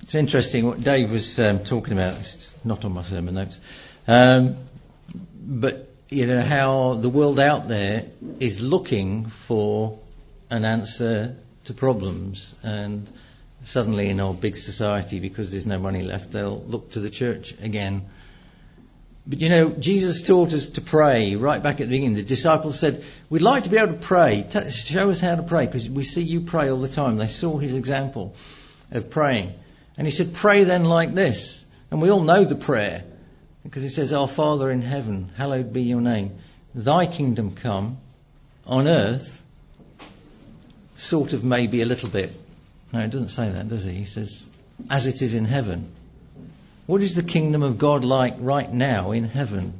It's interesting what Dave was talking about. It's not on my sermon notes. But, how the world out there is looking for an answer to problems. And suddenly in our big society, because there's no money left, they'll look to the church again. But Jesus taught us to pray right back at the beginning. The disciples said, we'd like to be able to pray. Show us how to pray, because we see you pray all the time. They saw his example of praying. And he said, pray then like this. And we all know the prayer, because it says, Our Father in heaven, hallowed be your name. Thy kingdom come on earth, sort of maybe a little bit. No, it doesn't say that, does it? He says, as it is in heaven. What is the kingdom of God like right now in heaven?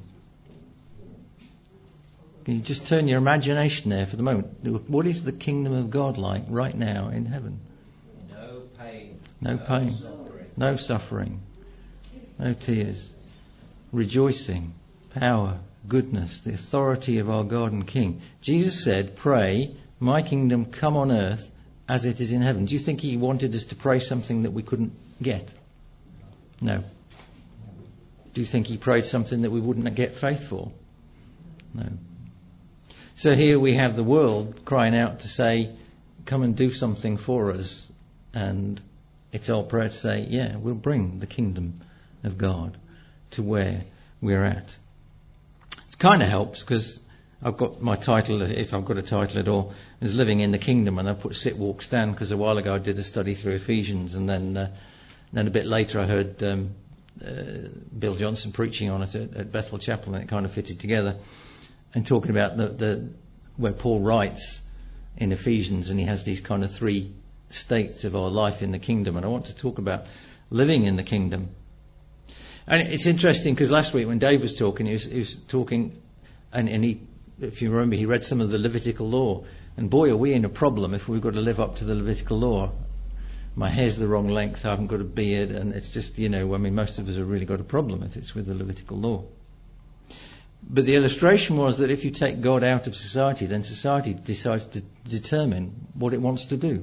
Can you just turn your imagination there for the moment? What is the kingdom of God like right now in heaven? No pain. No pain. No suffering. No tears. Rejoicing. Power. Goodness. The authority of our God and King. Jesus said, pray, my kingdom come on earth as it is in heaven. Do you think he wanted us to pray something that we couldn't get? No. Do you think he prayed something that we wouldn't get faith for? No. So here we have the world crying out to say, come and do something for us. And it's our prayer to say, yeah, we'll bring the kingdom of God to where we're at. It kind of helps because I've got my title, if I've got a title at all, is Living in the Kingdom, and I put Sit, Walk, Stand because a while ago I did a study through Ephesians, and then a bit later I heard Bill Johnson preaching on it at Bethel Chapel, and it kind of fitted together, and talking about the where Paul writes in Ephesians, and he has these kind of three states of our life in the kingdom, and I want to talk about living in the kingdom. And it's interesting because last week when Dave was talking, he was talking, and he, if you remember, he read some of the Levitical law, and boy, are we in a problem if we've got to live up to the Levitical law. My hair's the wrong length, I haven't got a beard, and it's just, most of us have really got a problem if it's with the Levitical law. But the illustration was that if you take God out of society, then society decides to determine what it wants to do.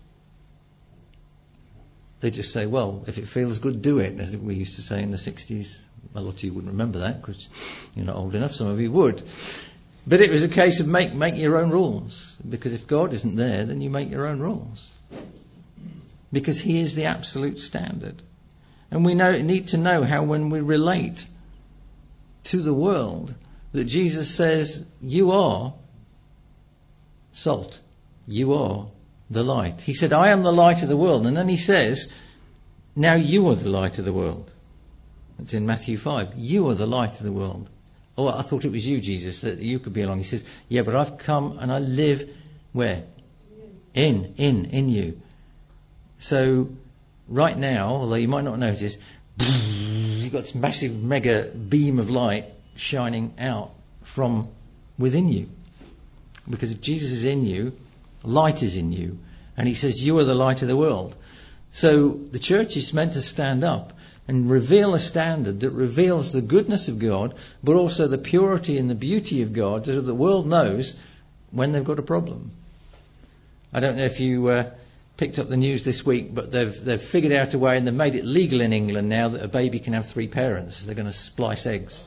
They just say, well, if it feels good, do it, as we used to say in the 60s. A lot of you wouldn't remember that because you're not old enough, some of you would. But it was a case of make your own rules, because if God isn't there, then you make your own rules. Because he is the absolute standard. And we need to know how when we relate to the world, that Jesus says, you are salt. You are the light. He said, I am the light of the world. And then he says, now you are the light of the world. That's in Matthew 5. You are the light of the world. Oh, I thought it was you, Jesus, that you could be along. He says, yeah, but I've come and I live where? In you. So right now, although you might not notice, you've got this massive mega beam of light shining out from within you. Because if Jesus is in you, light is in you. And he says, you are the light of the world. So the church is meant to stand up and reveal a standard that reveals the goodness of God, but also the purity and the beauty of God, so that the world knows when they've got a problem. I don't know if you picked up the news this week, but they've figured out a way, and they've made it legal in England now, that a baby can have three parents. They're going to splice eggs.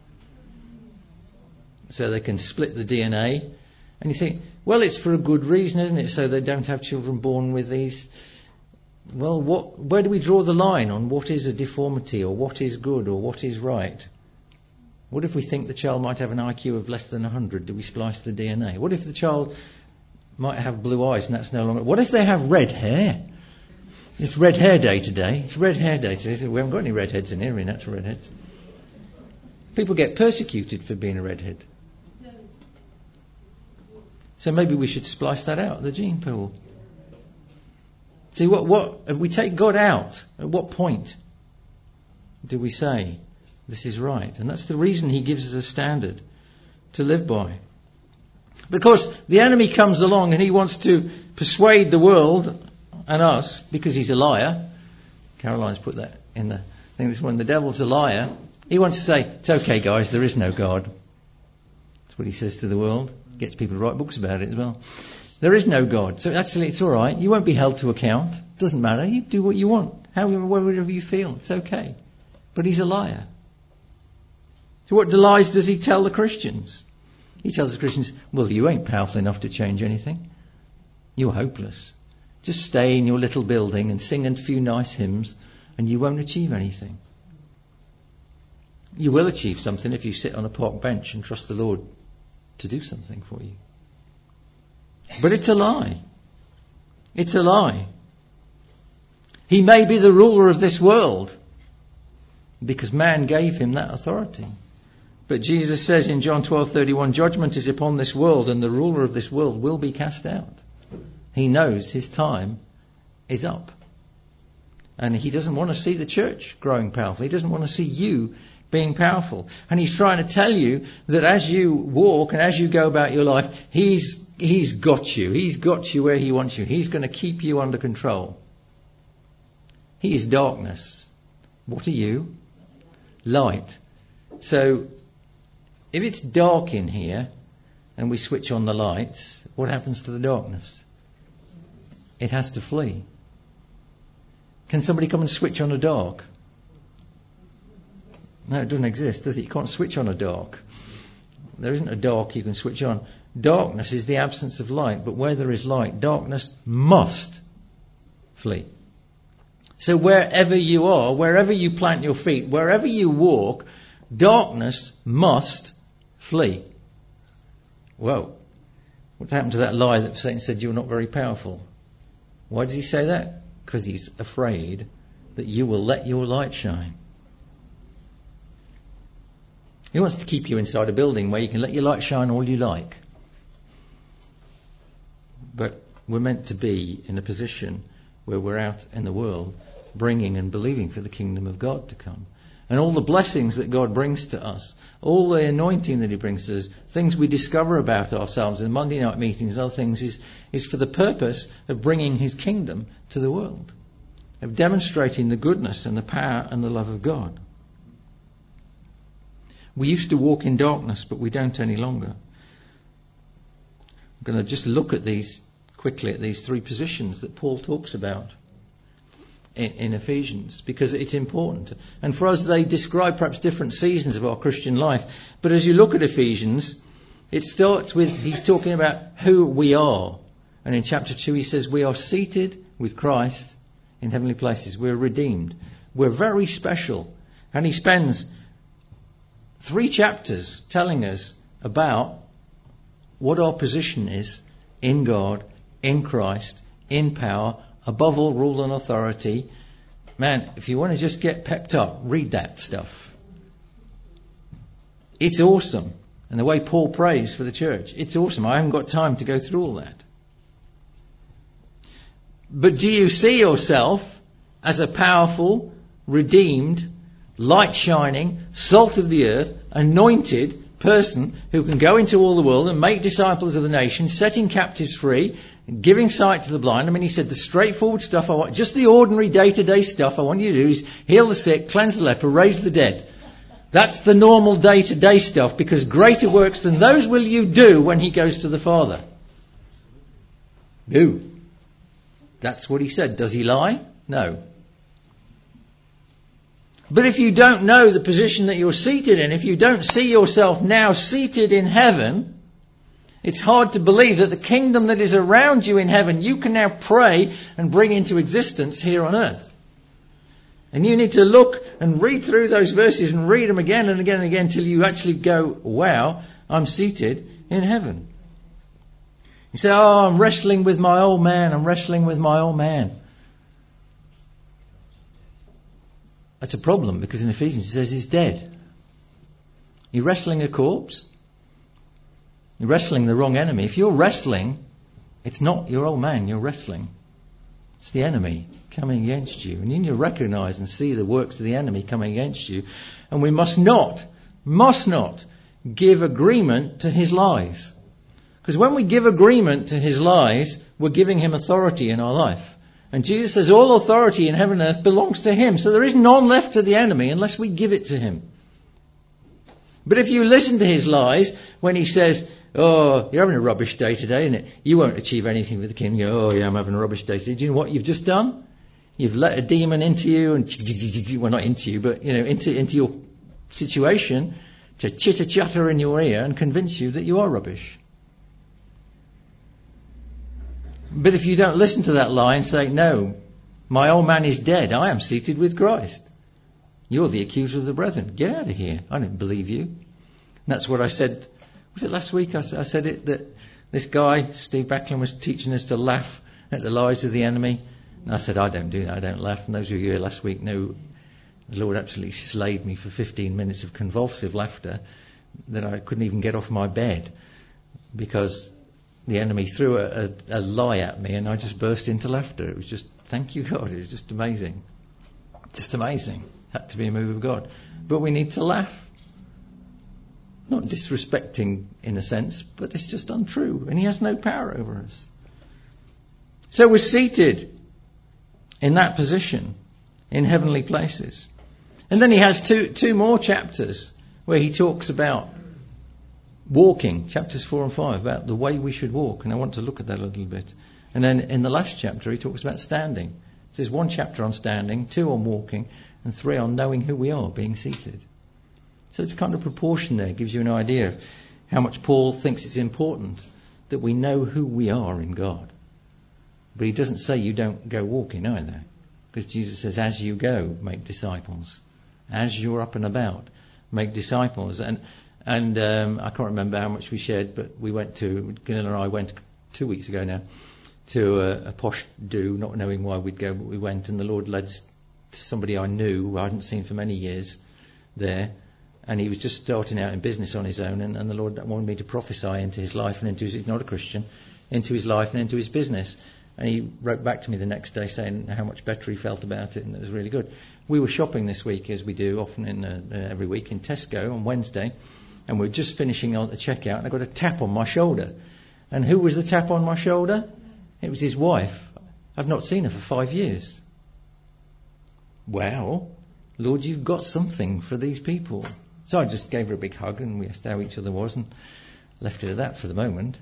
So they can split the DNA. And you think, well, it's for a good reason, isn't it? So they don't have children born with these. Well, where do we draw the line on what is a deformity, or what is good, or what is right? What if we think the child might have an IQ of less than 100? Do we splice the DNA? What if the child might have blue eyes and that's no longer... What if they have red hair? It's Red Hair Day today. It's Red Hair Day today. We haven't got any redheads in here, any natural redheads. People get persecuted for being a redhead. So maybe we should splice that out, the gene pool. See, what if we take God out, at what point do we say this is right? And that's the reason he gives us a standard to live by. Because the enemy comes along and he wants to persuade the world and us, because he's a liar. Caroline's put that in the thing this morning. The devil's a liar. He wants to say, it's okay guys, there is no God. That's what he says to the world. Gets people to write books about it as well. There is no God. So actually it's all right. You won't be held to account. Doesn't matter. You do what you want. Whatever you feel. It's okay. But he's a liar. So what lies does he tell the Christians? He tells the Christians, well, you ain't powerful enough to change anything. You're hopeless. Just stay in your little building and sing a few nice hymns and you won't achieve anything. You will achieve something if you sit on a park bench and trust the Lord to do something for you. But it's a lie. It's a lie. He may be the ruler of this world because man gave him that authority. But Jesus says in John 12:31, judgment is upon this world and the ruler of this world will be cast out. He knows his time is up. And he doesn't want to see the church growing powerful. He doesn't want to see you being powerful. And he's trying to tell you that as you walk and as you go about your life, he's got you. He's got you where he wants you. He's going to keep you under control. He is darkness. What are you? Light. So if it's dark in here and we switch on the lights, what happens to the darkness? It has to flee. Can somebody come and switch on a dark? No, it doesn't exist, does it? You can't switch on a dark. There isn't a dark you can switch on. Darkness is the absence of light, but where there is light, darkness must flee. So wherever you are, wherever you plant your feet, wherever you walk, darkness must flee. Whoa. What happened to that lie that Satan said you're not very powerful? Why does he say that? Because he's afraid that you will let your light shine. He wants to keep you inside a building where you can let your light shine all you like. But we're meant to be in a position where we're out in the world bringing and believing for the kingdom of God to come. And all the blessings that God brings to us, all the anointing that he brings to us, things we discover about ourselves in Monday night meetings and other things is for the purpose of bringing his kingdom to the world, of demonstrating the goodness and the power and the love of God. We used to walk in darkness, but we don't any longer. I'm going to just look at these quickly, at these three positions that Paul talks about in Ephesians, because it's important. And for us, they describe perhaps different seasons of our Christian life. But as you look at Ephesians, it starts with, he's talking about who we are. And in chapter 2, he says, we are seated with Christ in heavenly places. We're redeemed. We're very special. And he spends 3 chapters telling us about what our position is in God, in Christ, in power, above all rule and authority. Man, if you want to just get pepped up, read that stuff. It's awesome. And the way Paul prays for the church, it's awesome. I haven't got time to go through all that. But do you see yourself as a powerful, redeemed, light shining, salt of the earth, anointed person who can go into all the world and make disciples of the nations, setting captives free, giving sight to the blind? I mean, he said the straightforward stuff I want, just the ordinary day-to-day stuff I want you to do is heal the sick, cleanse the leper, raise the dead. That's the normal day-to-day stuff, because greater works than those will you do when he goes to the Father. Do. That's what he said. Does he lie? No. But if you don't know the position that you're seated in, if you don't see yourself now seated in heaven, it's hard to believe that the kingdom that is around you in heaven, you can now pray and bring into existence here on earth. And you need to look and read through those verses and read them again and again and again till you actually go, wow, I'm seated in heaven. You say, oh, I'm wrestling with my old man. I'm wrestling with my old man. That's a problem, because in Ephesians it says he's dead. You're wrestling a corpse. You're wrestling the wrong enemy. If you're wrestling, it's not your old man you're wrestling. It's the enemy coming against you. And you need to recognize and see the works of the enemy coming against you. And we must not give agreement to his lies. Because when we give agreement to his lies, we're giving him authority in our life. And Jesus says all authority in heaven and earth belongs to him. So there is none left to the enemy unless we give it to him. But if you listen to his lies, when he says Oh, you're having a rubbish day today, isn't it? You won't achieve anything for the King. You go, oh yeah, I'm having a rubbish day today. Do you know what you've just done? You've let a demon into you, and well, not into you, but into your situation to chitter chatter in your ear and convince you that you are rubbish. But if you don't listen to that lie and say, no, my old man is dead, I am seated with Christ. You're the accuser of the brethren. Get out of here. I don't believe you. And that's what I said. Was it last week? I said it, that this guy, Steve Backlund, was teaching us to laugh at the lies of the enemy. And I said, I don't do that. I don't laugh. And those of you here last week know the Lord absolutely slayed me for 15 minutes of convulsive laughter that I couldn't even get off my bed because the enemy threw a lie at me and I just burst into laughter. It was just, thank you God, it was just amazing. Just amazing. Had to be a move of God. But we need to laugh. Not disrespecting in a sense, but it's just untrue. And he has no power over us. So we're seated in that position in heavenly places. And then he has two more chapters where he talks about walking, chapters 4 and 5, about the way we should walk. And I want to look at that a little bit. And then in the last chapter he talks about standing. There's 1 chapter on standing, 2 on walking, and 3 on knowing who we are, being seated. So it's kind of proportion there, gives you an idea of how much Paul thinks it's important that we know who we are in God. But he doesn't say you don't go walking either, because Jesus says, as you go, make disciples. As you're up and about, make disciples. And I can't remember how much we shared, but Glenn and I went 2 weeks ago now to a posh do, not knowing why we'd go, but we went, and the Lord led us to somebody I knew, who I hadn't seen for many years there. And he was just starting out in business on his own, and the Lord wanted me to prophesy into his life and into his, he's not a Christian, into his life and into his business. And he wrote back to me the next day saying how much better he felt about it, and it was really good. We were shopping this week, as we do often every week, in Tesco on Wednesday, and we were just finishing on the checkout, and I got a tap on my shoulder. And who was the tap on my shoulder? It was his wife. I've not seen her for 5 years. Wow, Lord, you've got something for these people. So I just gave her a big hug and we asked how each other was and left it at that for the moment.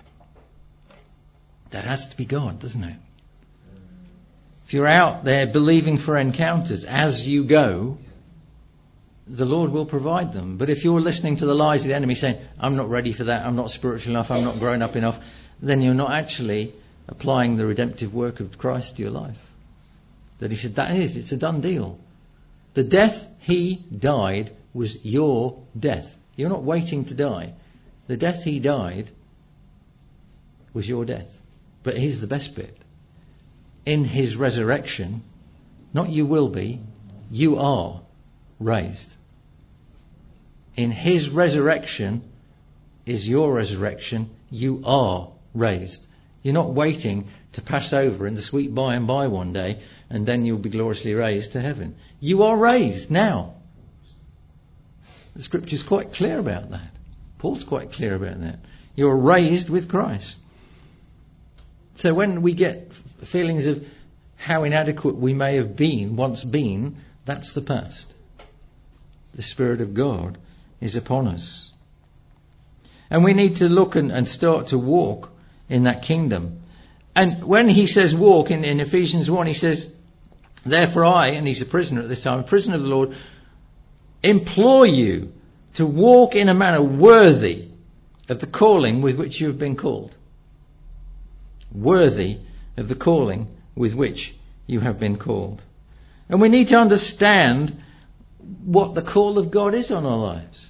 That has to be God, doesn't it? If you're out there believing for encounters as you go, the Lord will provide them. But if you're listening to the lies of the enemy saying, I'm not ready for that, I'm not spiritual enough, I'm not grown up enough, then you're not actually applying the redemptive work of Christ to your life. That he said, it's a done deal. The death he died was your death. You're not waiting to die. The death he died was your death. But here's the best bit. In his resurrection, not you will be, you are raised. In his resurrection is your resurrection. You are raised. You're not waiting to pass over in the sweet by and by one day and then you'll be gloriously raised to heaven. You are raised now. The scripture's quite clear about that. Paul's quite clear about that. You're raised with Christ. So when we get feelings of how inadequate we may have once been, that's the past. The Spirit of God is upon us. And we need to look and start to walk in that kingdom. And when he says walk in Ephesians 1, he says, therefore I, and he's a prisoner at this time, a prisoner of the Lord, implore you to walk in a manner worthy of the calling with which you have been called. Worthy of the calling with which you have been called. And we need to understand what the call of God is on our lives.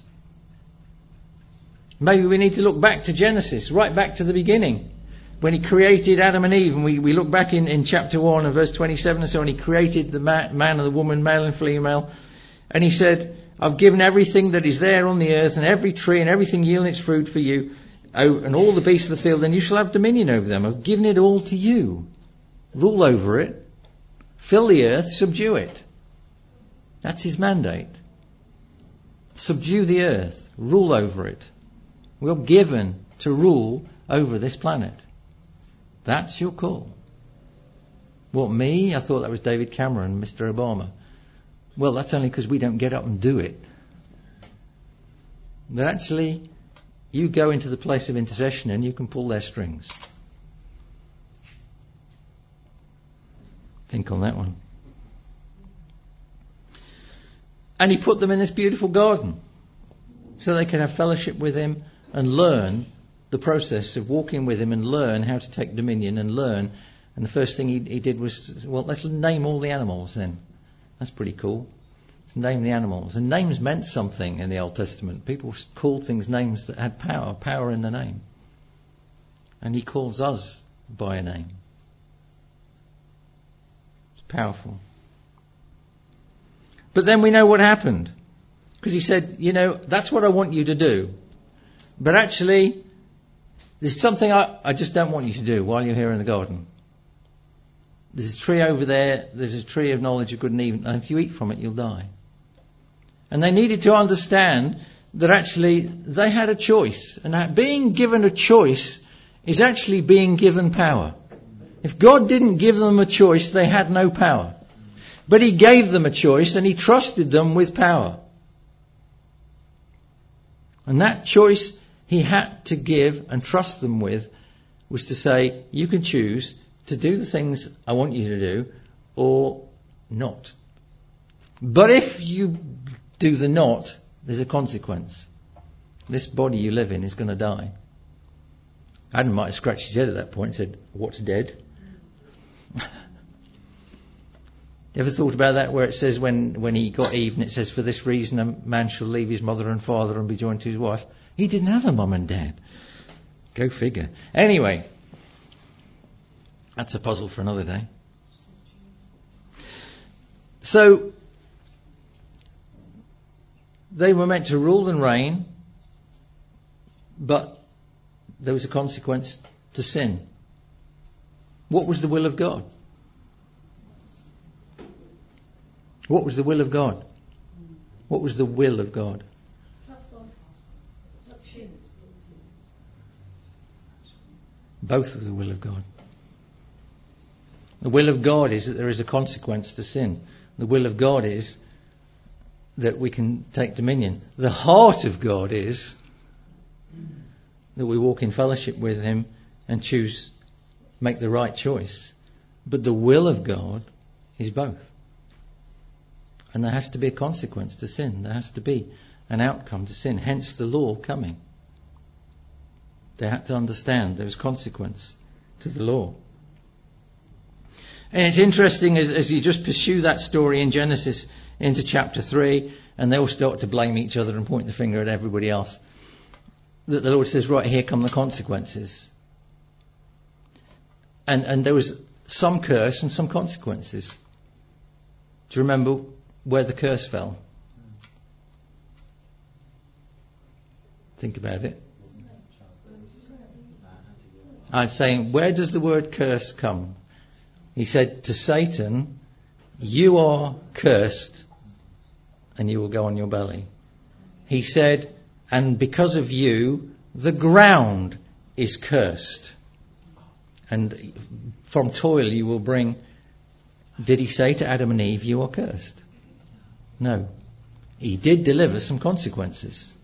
Maybe we need to look back to Genesis, right back to the beginning, when he created Adam and Eve. And we look back in chapter 1 and verse 27 and so on. He created the man and the woman, male and female. And he said, I've given everything that is there on the earth and every tree and everything yielding its fruit for you, and all the beasts of the field, and you shall have dominion over them. I've given it all to you. Rule over it. Fill the earth. Subdue it. That's his mandate. Subdue the earth. Rule over it. We're given to rule over this planet. That's your call. What, me? I thought that was David Cameron, Mr. Obama. Well, that's only because we don't get up and do it. But actually, you go into the place of intercession and you can pull their strings. Think on that one. And he put them in this beautiful garden so they could have fellowship with him and learn the process of walking with him and learn how to take dominion and learn. And the first thing he did was, well, let's name all the animals then. That's pretty cool. Let's name the animals. And names meant something in the Old Testament. People called things names that had power in the name. And he calls us by a name. It's powerful. But then we know what happened. Because he said, that's what I want you to do. But actually, there's something I just don't want you to do while you're here in the garden. There's a tree over there, there's a tree of knowledge of good and evil, and if you eat from it, you'll die. And they needed to understand that actually they had a choice, and that being given a choice is actually being given power. If God didn't give them a choice, they had no power. But he gave them a choice, and he trusted them with power. And that choice he had to give and trust them with was to say, you can choose to do the things I want you to do or not. But if you do the not, there's a consequence. This body you live in is going to die. Adam might have scratched his head at that point and said, what's dead? You ever thought about that where it says when he got Eve and it says, for this reason a man shall leave his mother and father and be joined to his wife? He didn't have a mum and dad. Go figure. Anyway, that's a puzzle for another day. So, they were meant to rule and reign, but there was a consequence to sin. What was the will of God? What was the will of God? What was the will of God? Both of the will of God. The will of God is that there is a consequence to sin. The will of God is that we can take dominion. The heart of God is that we walk in fellowship with him and make the right choice. But the will of God is both. And there has to be a consequence to sin. There has to be an outcome to sin. Hence the law coming. They had to understand there was consequence to the law. And it's interesting as you just pursue that story in Genesis into chapter 3, and they all start to blame each other and point the finger at everybody else, that the Lord says, right, here come the consequences. And there was some curse and some consequences. Do you remember where the curse fell? Think about it. I'm saying, where does the word curse come? He said to Satan, you are cursed and you will go on your belly. He said, and because of you, the ground is cursed. And from toil you will bring. Did he say to Adam and Eve, you are cursed? No. He did deliver some consequences.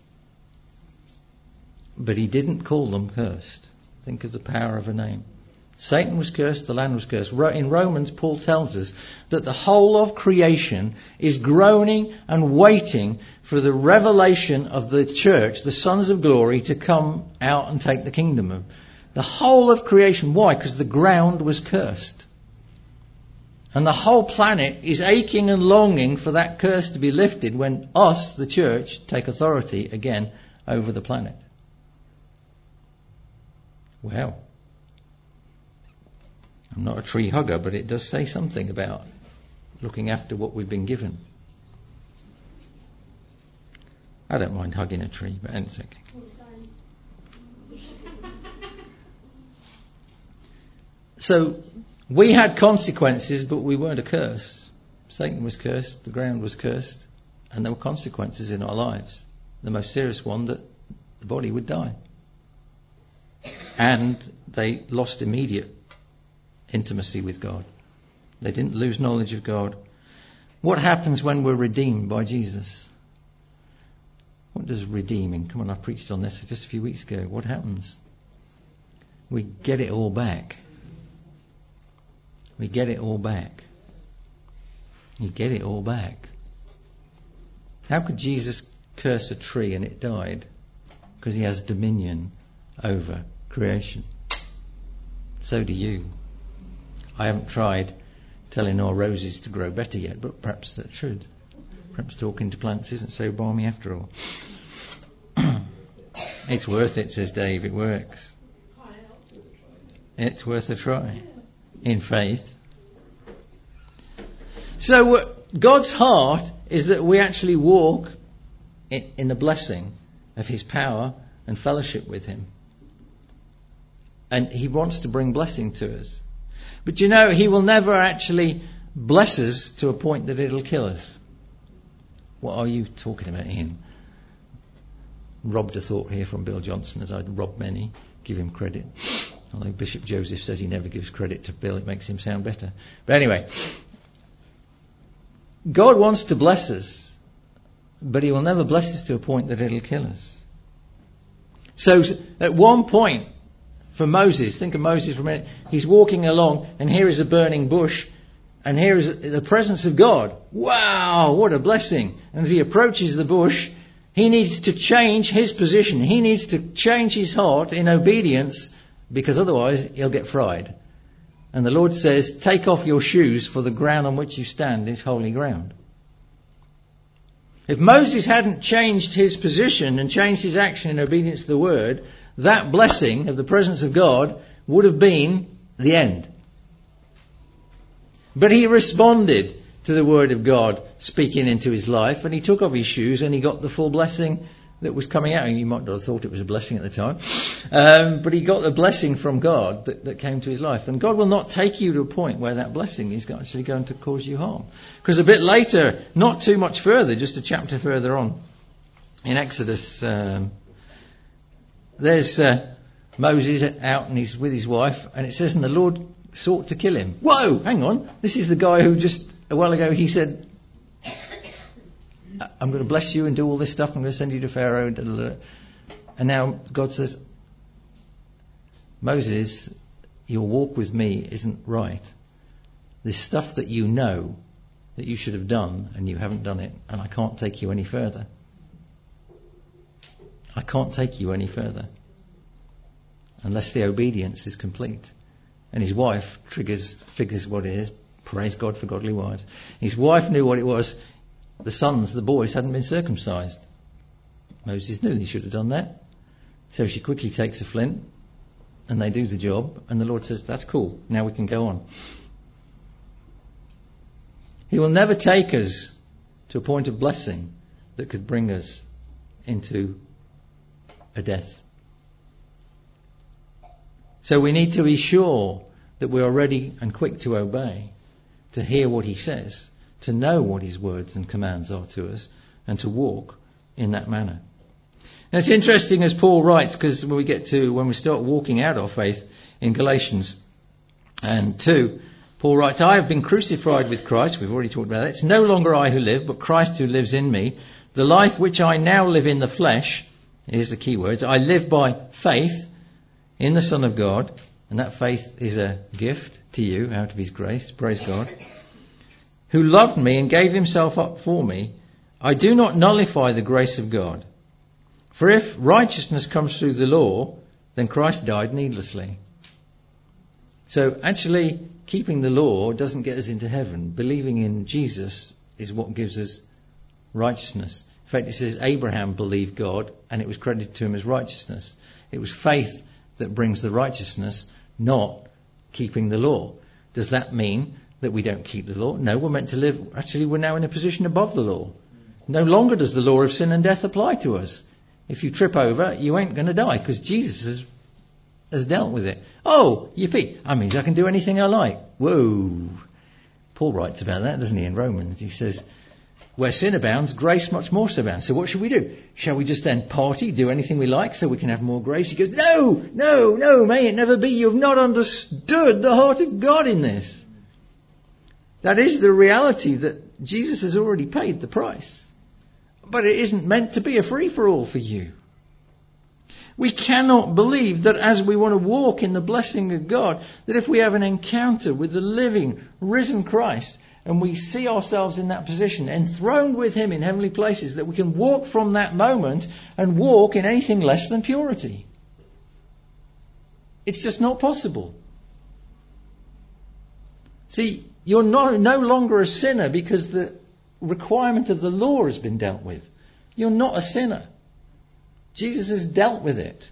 But he didn't call them cursed. Think of the power of a name. Satan was cursed, the land was cursed. In Romans, Paul tells us that the whole of creation is groaning and waiting for the revelation of the church, the sons of glory, to come out and take the kingdom of the whole of creation. Why? Because the ground was cursed. And the whole planet is aching and longing for that curse to be lifted when us, the church, take authority again over the planet. Well, I'm not a tree hugger, but it does say something about looking after what we've been given. I don't mind hugging a tree, but it's okay. So, we had consequences, but we weren't a curse. Satan was cursed, the ground was cursed, and there were consequences in our lives. The most serious one, that the body would die. And they lost immediate intimacy with God. They didn't lose knowledge of God. What happens when we're redeemed by Jesus? What does redeeming? Come on, I preached on this just a few weeks ago. What happens? We get it all back. We get it all back. You get it all back. How could Jesus curse a tree and it died? Because he has dominion over creation. So do you. I haven't tried telling our roses to grow better yet, but perhaps that should. Perhaps talking to plants isn't so balmy after all. It's worth it, says Dave. It works. It's worth a try. In faith. So God's heart is that we actually walk in the blessing of his power and fellowship with him. And he wants to bring blessing to us. But you know, he will never actually bless us to a point that it'll kill us. What are you talking about, Ian? Robbed a thought here from Bill Johnson, as I'd robbed many. Give him credit. Although Bishop Joseph says he never gives credit to Bill, it makes him sound better. But anyway, God wants to bless us, but he will never bless us to a point that it'll kill us. So at one point, for Moses, think of Moses for a minute, he's walking along and here is a burning bush and here is the presence of God. Wow, what a blessing. And as he approaches the bush, he needs to change his position. He needs to change his heart in obedience, because otherwise he'll get fried. And the Lord says, take off your shoes, for the ground on which you stand is holy ground. If Moses hadn't changed his position and changed his action in obedience to the word, that blessing of the presence of God would have been the end. But he responded to the word of God speaking into his life, and he took off his shoes and he got the full blessing that was coming out. You might not have thought it was a blessing at the time, but he got the blessing from God that came to his life. And God will not take you to a point where that blessing is actually going to cause you harm. Because a bit later, not too much further, just a chapter further on, in Exodus, there's Moses out and he's with his wife, and it says, and the Lord sought to kill him. Whoa, hang on. This is the guy who just a while ago he said, I'm going to bless you and do all this stuff. I'm going to send you to Pharaoh. And now God says, Moses, your walk with me isn't right. There's stuff that you know that you should have done and you haven't done it. And I can't take you any further. I can't take you any further unless the obedience is complete. And his wife figures what it is. Praise God for godly wives. His wife knew what it was. The boys hadn't been circumcised. Moses knew he should have done that. So she quickly takes a flint and they do the job, and the Lord says, that's cool, now we can go on. He will never take us to a point of blessing that could bring us into a death. So we need to be sure that we are ready and quick to obey, to hear what he says, to know what his words and commands are to us, and to walk in that manner. Now it's interesting as Paul writes, because when we start walking out our faith in Galatians 2, Paul writes, I have been crucified with Christ. We've already talked about that. It's no longer I who live, but Christ who lives in me. The life which I now live in the flesh, here's the key words, I live by faith in the Son of God, and that faith is a gift to you out of his grace, praise God, who loved me and gave himself up for me. I do not nullify the grace of God. For if righteousness comes through the law, then Christ died needlessly. So actually, keeping the law doesn't get us into heaven. Believing in Jesus is what gives us righteousness. In fact, it says Abraham believed God and it was credited to him as righteousness. It was faith that brings the righteousness, not keeping the law. Does that mean that we don't keep the law? No, we're meant to live. Actually, we're now in a position above the law. No longer does the law of sin and death apply to us. If you trip over, you ain't going to die because Jesus has dealt with it. Oh, yippee. That means I can do anything I like. Whoa. Paul writes about that, doesn't he, in Romans? He says, where sin abounds, grace much more so abounds. So what should we do? Shall we just then party, do anything we like so we can have more grace? He goes, no, may it never be. You have not understood the heart of God in this. That is the reality that Jesus has already paid the price. But it isn't meant to be a free-for-all for you. We cannot believe that as we want to walk in the blessing of God, that if we have an encounter with the living, risen Christ, and we see ourselves in that position, enthroned with Him in heavenly places, that we can walk from that moment and walk in anything less than purity. It's just not possible. See, you're no longer a sinner because the requirement of the law has been dealt with. You're not a sinner. Jesus has dealt with it.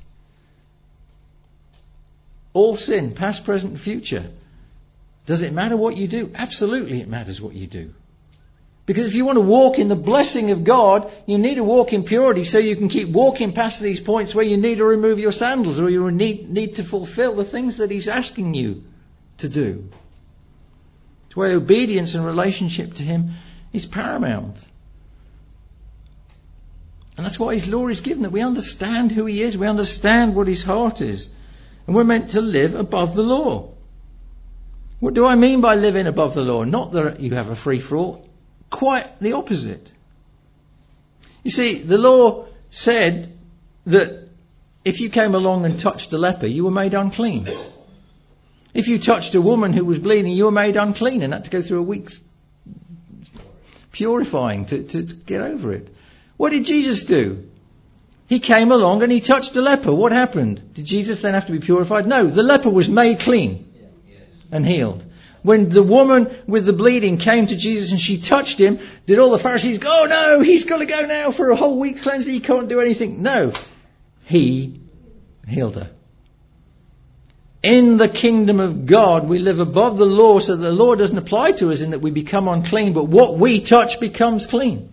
All sin, past, present, and future. Does it matter what you do? Absolutely it matters what you do. Because if you want to walk in the blessing of God, you need to walk in purity so you can keep walking past these points where you need to remove your sandals or you need to fulfill the things that He's asking you to do. It's where obedience and relationship to Him is paramount. And that's why His law is given, that we understand who He is, we understand what His heart is. And we're meant to live above the law. What do I mean by living above the law? Not that you have a free-for-all, quite the opposite. You see, the law said that if you came along and touched a leper, you were made unclean. If you touched a woman who was bleeding, you were made unclean and had to go through a week's purifying to get over it. What did Jesus do? He came along and He touched a leper. What happened? Did Jesus then have to be purified? No, the leper was made clean and healed. When the woman with the bleeding came to Jesus and she touched Him, did all the Pharisees go, "Oh no, He's got to go now for a whole week's cleansing, He can't do anything"? No, He healed her. In the kingdom of God, we live above the law so that the law doesn't apply to us in that we become unclean, but what we touch becomes clean.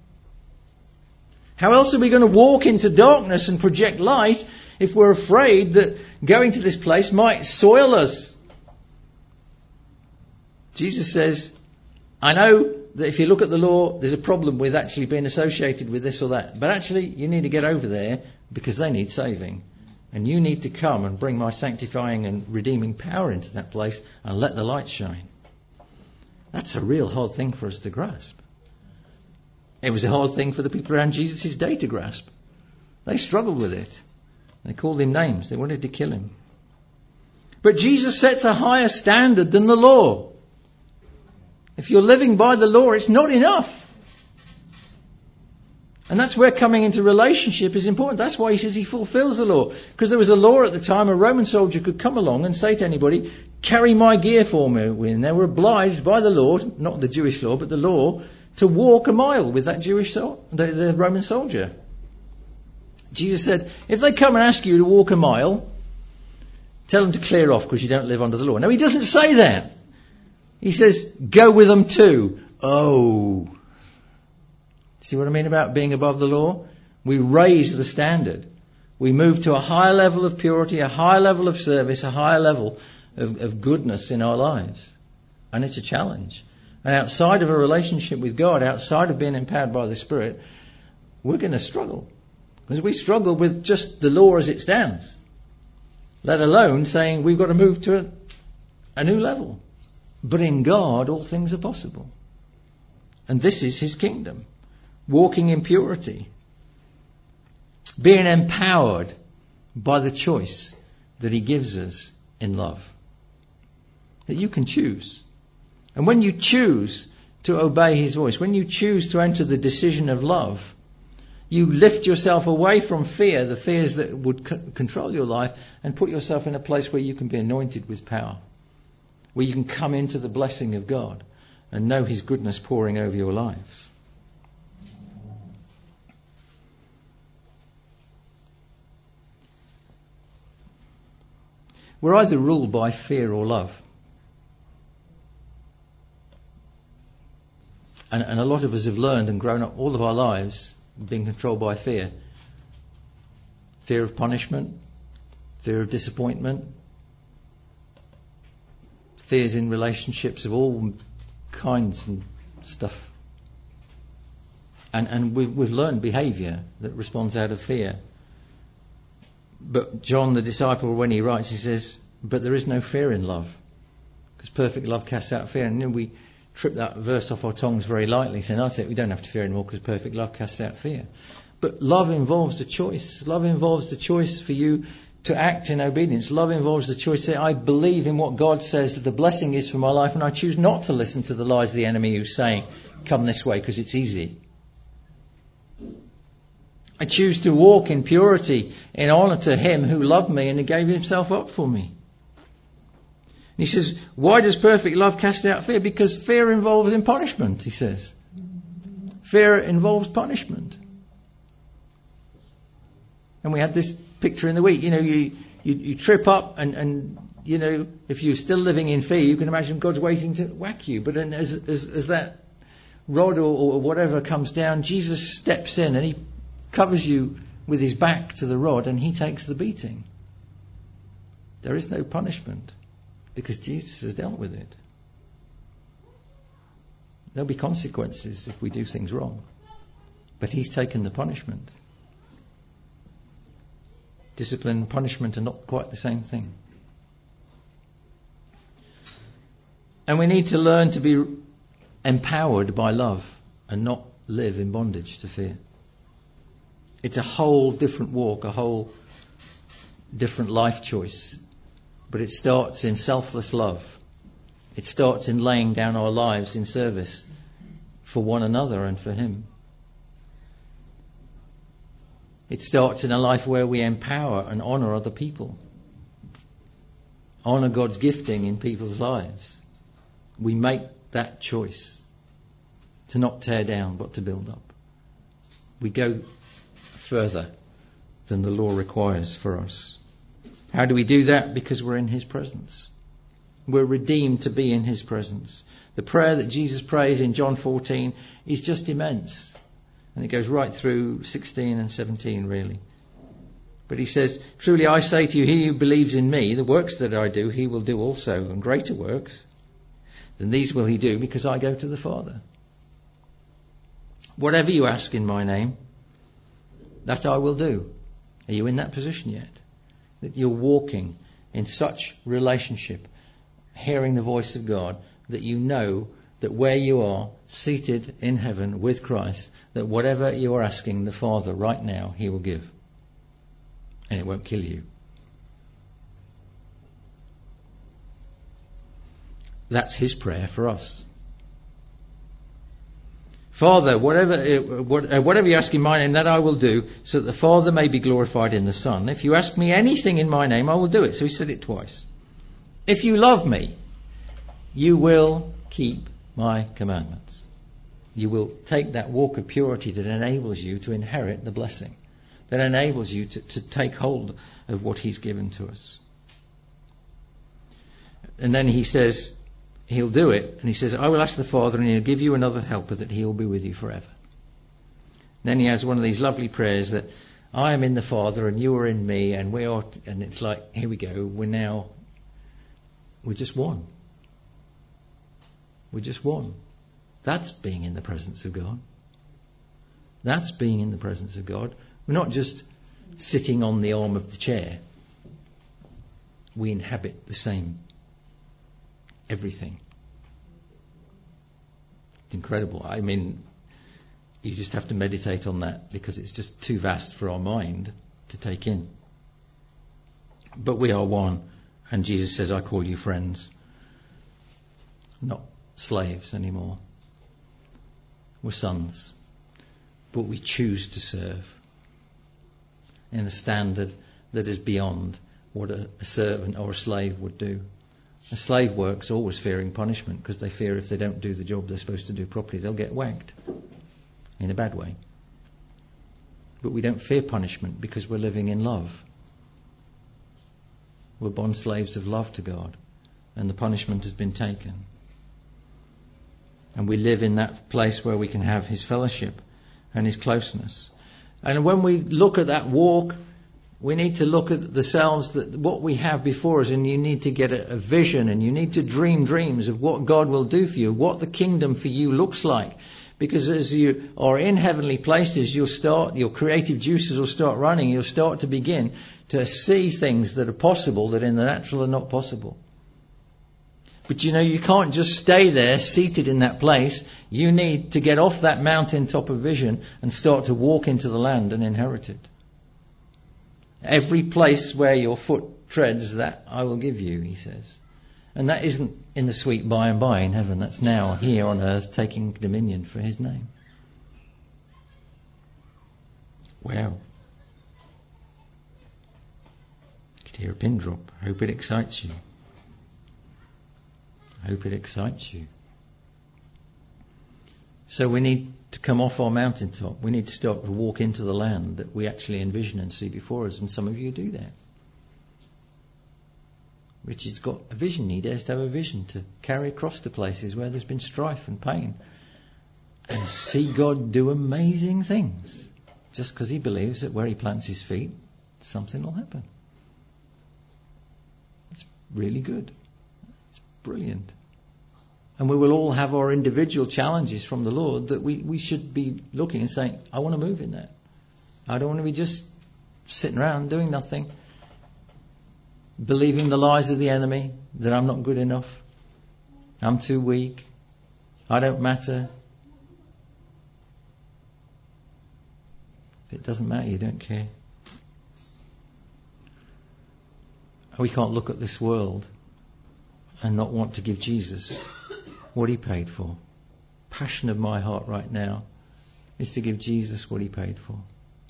How else are we going to walk into darkness and project light if we're afraid that going to this place might soil us? Jesus says, I know that if you look at the law, there's a problem with actually being associated with this or that. But actually, you need to get over there because they need saving. And you need to come and bring my sanctifying and redeeming power into that place and let the light shine. That's a real hard thing for us to grasp. It was a hard thing for the people around Jesus' day to grasp. They struggled with it. They called Him names. They wanted to kill Him. But Jesus sets a higher standard than the law. If you're living by the law, it's not enough. And that's where coming into relationship is important. That's why He says He fulfills the law. Because there was a law at the time, a Roman soldier could come along and say to anybody, "Carry my gear for me." And they were obliged by the law, not the Jewish law, but the law, to walk a mile with that the Roman soldier. Jesus said, if they come and ask you to walk a mile, tell them to clear off because you don't live under the law. No, He doesn't say that. He says, go with them too. Oh. See what I mean about being above the law? We raise the standard. We move to a higher level of purity, a higher level of service, a higher level of goodness in our lives. And it's a challenge. And outside of a relationship with God, outside of being empowered by the Spirit, we're going to struggle. Because we struggle with just the law as it stands. Let alone saying we've got to move to a new level. But in God, all things are possible. And this is His kingdom. Walking in purity. Being empowered by the choice that He gives us in love. That you can choose. And when you choose to obey His voice, when you choose to enter the decision of love, you lift yourself away from fear, the fears that would control your life, and put yourself in a place where you can be anointed with power. Where you can come into the blessing of God and know His goodness pouring over your life. We're either ruled by fear or love. And a lot of us have learned and grown up all of our lives being controlled by fear. Fear of punishment, fear of disappointment, fears in relationships of all kinds and stuff. And we've learned behaviour that responds out of fear. But John the disciple, when he writes, he says, but there is no fear in love. Because perfect love casts out fear. And we trip that verse off our tongues very lightly, saying, that's it, we don't have to fear anymore because perfect love casts out fear. But love involves a choice. Love involves the choice for you to act in obedience. Love involves the choice to say, I believe in what God says that the blessing is for my life, and I choose not to listen to the lies of the enemy who's saying, come this way because it's easy. I choose to walk in purity, in honour to him who loved me and who gave himself up for me. And he says, why does perfect love cast out fear? Because fear involves in punishment, he says. Fear involves punishment. And we had this picture in the week. You trip up and if you're still living in fear, you can imagine God's waiting to whack you. But then as that rod or whatever comes down, Jesus steps in and he covers you with his back to the rod and he takes the beating. There is no punishment because Jesus has dealt with it. There'll be consequences if we do things wrong, but he's taken the punishment. Discipline and punishment are not quite the same thing. And we need to learn to be empowered by love and not live in bondage to fear. It's a whole different walk, a whole different life choice. But it starts in selfless love. It starts in laying down our lives in service for one another and for him. It starts in a life where we empower and honour other people. Honour God's gifting in people's lives. We make that choice to not tear down but to build up. We go further than the law requires for us. How do we do that? Because we're in his presence. We're redeemed to be in his presence. The prayer that Jesus prays in John 14 is just immense. And it goes right through 16 and 17 really. But he says, truly I say to you, he who believes in me, the works that I do, he will do also, and greater works than these will he do, because I go to the Father. Whatever you ask in my name, that I will do. Are you in that position yet? That you're walking in such relationship, hearing the voice of God, that you know that where you are, seated in heaven with Christ, that whatever you're asking the Father right now, he will give. And it won't kill you. That's his prayer for us. Father, whatever you ask in my name, that I will do, so that the Father may be glorified in the Son. If you ask me anything in my name, I will do it. So he said it twice. If you love me, you will keep my commandments. You will take that walk of purity that enables you to inherit the blessing, that enables you to take hold of what he's given to us. And then he says, he'll do it. And he says, I will ask the Father and he'll give you another helper that he will be with you forever. And then he has one of these lovely prayers that I am in the Father and you are in me and we are, and it's like, here we go, we're just one. We're just one. That's being in the presence of God. That's being in the presence of God. We're not just sitting on the arm of the chair. We inhabit the same everything. It's incredible. I mean, you just have to meditate on that because it's just too vast for our mind to take in. But we are one, and Jesus says, I call you friends, not slaves anymore. We're sons, but we choose to serve in a standard that is beyond what a servant or a slave would do. A slave works always fearing punishment because they fear if they don't do the job they're supposed to do properly, they'll get whacked in a bad way. But we don't fear punishment because we're living in love. We're bond slaves of love to God, and the punishment has been taken. And we live in that place where we can have his fellowship and his closeness. And when we look at that walk, we need to look at ourselves, that what we have before us, and you need to get a vision, and you need to dream dreams of what God will do for you, what the kingdom for you looks like. Because as you are in heavenly places, your creative juices will start running. You'll start to begin to see things that are possible that in the natural are not possible. But you can't just stay there seated in that place. You need to get off that mountaintop of vision and start to walk into the land and inherit it. Every place where your foot treads, that I will give you, he says. And that isn't in the sweet by and by in heaven. That's now here on earth, taking dominion for his name. Wow. You could hear a pin drop. I hope it excites you. I hope it excites you. So we need to come off our mountaintop. We need to start to walk into the land that we actually envision and see before us. And some of you do that. Richard's got a vision. He dares to have a vision to carry across to places where there's been strife and pain and see God do amazing things. Just because he believes that where he plants his feet, something will happen. It's really good. It's brilliant. And we will all have our individual challenges from the Lord that we should be looking and saying, I want to move in that. I don't want to be just sitting around doing nothing, believing the lies of the enemy, that I'm not good enough, I'm too weak, I don't matter. If it doesn't matter, you don't care. We can't look at this world and not want to give Jesus what he paid for. Passion of my heart right now is to give Jesus what he paid for.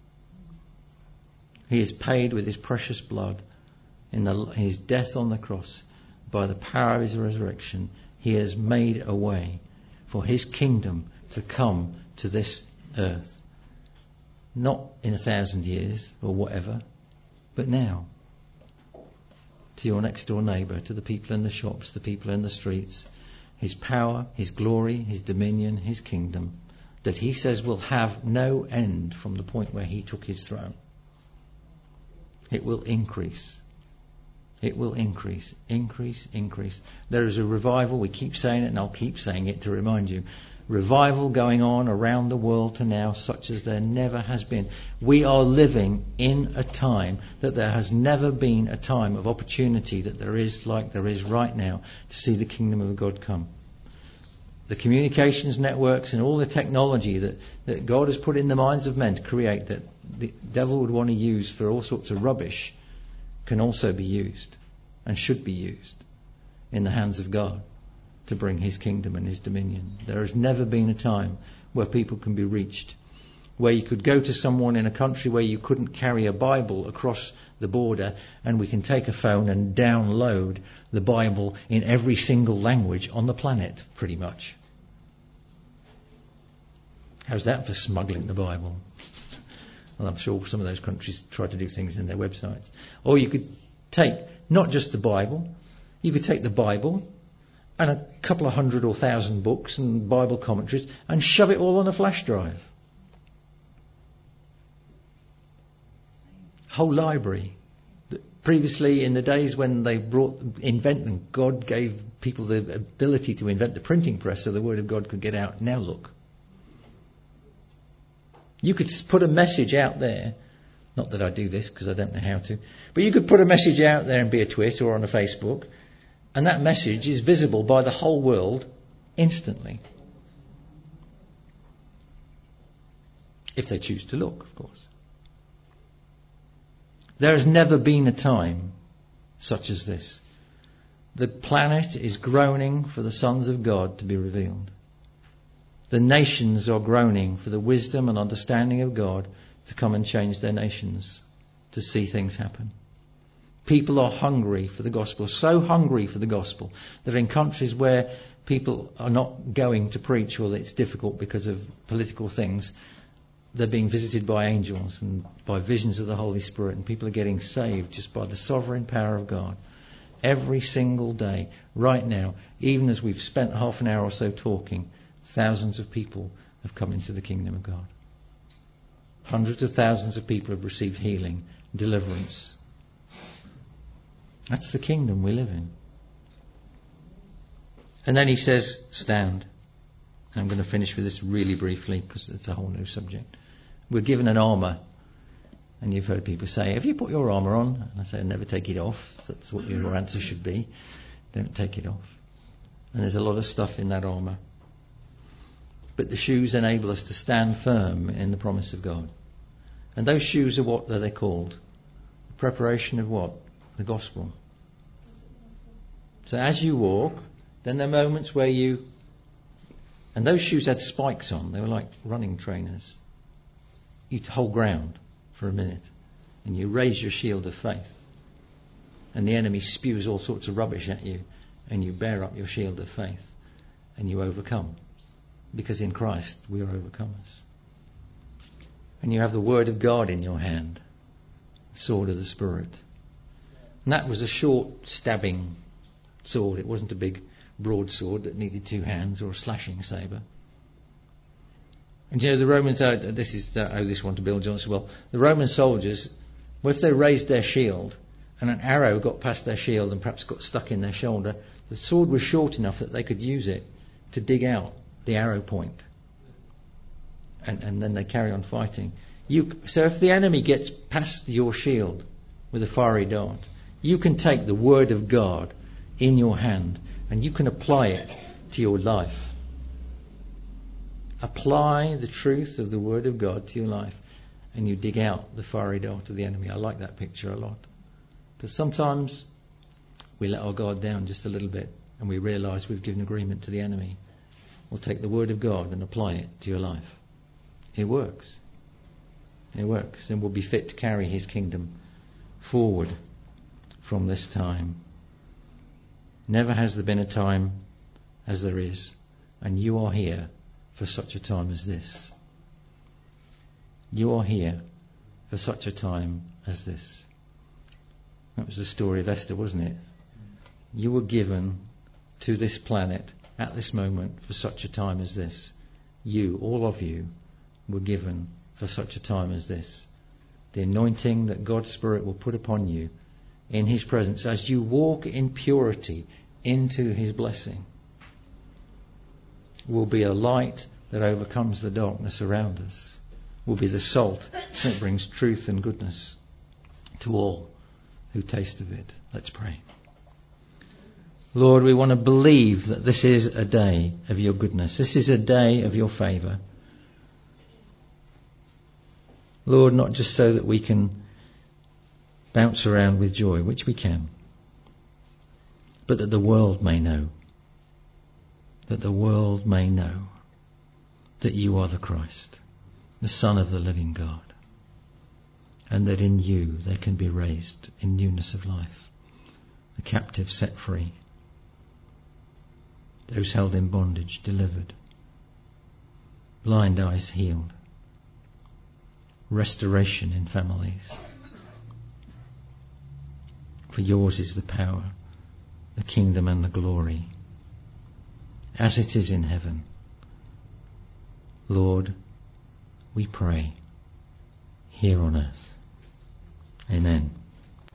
He has paid with his precious blood in his death on the cross. By the power of his resurrection, he has made a way for his kingdom to come to this earth. Not in 1,000 years or whatever, but now. To your next door neighbour, to the people in the shops, the people in the streets. His power, his glory, his dominion, his kingdom, that he says will have no end from the point where he took his throne. It will increase. It will increase, increase, increase. There is a revival, we keep saying it and I'll keep saying it to remind you. Revival going on around the world to now such as there never has been. We are living in a time that there has never been a time of opportunity that there is like there is right now to see the kingdom of God come. The communications networks and all the technology that God has put in the minds of men to create that the devil would want to use for all sorts of rubbish can also be used and should be used in the hands of God to bring his kingdom and his dominion. There has never been a time where people can be reached, where you could go to someone in a country where you couldn't carry a Bible across the border and we can take a phone and download the Bible in every single language on the planet, pretty much. How's that for smuggling the Bible? Well, I'm sure some of those countries try to do things in their websites. Or you could take not just the Bible, you could take the Bible and a couple of 100 or 1,000 books and Bible commentaries and shove it all on a flash drive. Whole library. Previously, in the days when they inventing, God gave people the ability to invent the printing press so the Word of God could get out. Now look. You could put a message out there. Not that I do this because I don't know how to. But you could put a message out there and be a twit or on a Facebook. And that message is visible by the whole world instantly. If they choose to look, of course. There has never been a time such as this. The planet is groaning for the sons of God to be revealed. The nations are groaning for the wisdom and understanding of God to come and change their nations, to see things happen. People are hungry for the gospel, so hungry for the gospel that in countries where people are not going to preach or it's difficult because of political things, they're being visited by angels and by visions of the Holy Spirit, and people are getting saved just by the sovereign power of God. Every single day, right now, even as we've spent half an hour or so talking, thousands of people have come into the kingdom of God. Hundreds of thousands of people have received healing, deliverance. That's the kingdom we live in. And then he says, stand. I'm going to finish with this really briefly because it's a whole new subject. We're given an armour. And you've heard people say, have you put your armour on? And I say, never take it off. That's what your answer should be. Don't take it off. And there's a lot of stuff in that armour. But the shoes enable us to stand firm in the promise of God. And those shoes are what are they called? The preparation of what? The gospel. So as you walk, then there are moments where you... And those shoes had spikes on. They were like running trainers. You hold ground for a minute. And you raise your shield of faith. And the enemy spews all sorts of rubbish at you. And you bear up your shield of faith. And you overcome. Because in Christ we are overcomers. And you have the word of God in your hand. The sword of the Spirit. And that was a short stabbing sword. It wasn't a big broadsword that needed two hands or a slashing sabre. And you know the Romans, this one to Bill Johnson, well, the Roman soldiers, well, if they raised their shield and an arrow got past their shield and perhaps got stuck in their shoulder, the sword was short enough that they could use it to dig out the arrow point. And then they carry on fighting. So if the enemy gets past your shield with a fiery dart, you can take the word of God in your hand and you can apply it to your life. Apply the truth of the word of God to your life and you dig out the fiery dart of the enemy. I like that picture a lot. Because sometimes we let our guard down just a little bit and we realise we've given agreement to the enemy. We'll take the word of God and apply it to your life. It works. It works. And we'll be fit to carry his kingdom forward from this time. Never has there been a time as there is. And you are here for such a time as this. You are here for such a time as this. That was the story of Esther, wasn't it? You were given to this planet at this moment for such a time as this. You, all of you, were given for such a time as this. The anointing that God's Spirit will put upon you in his presence as you walk in purity into his blessing will be a light that overcomes the darkness around us, will be the salt that brings truth and goodness to all who taste of it. Let's pray. Lord, we want to believe that this is a day of your goodness. This is a day of your favour. Lord, not just so that we can bounce around with joy, which we can, but that the world may know, that you are the Christ, the Son of the living God, and that in you they can be raised in newness of life, the captive set free, those held in bondage delivered, blind eyes healed, restoration in families. For yours is the power, the kingdom and the glory, as it is in heaven. Lord, we pray here on earth. Amen.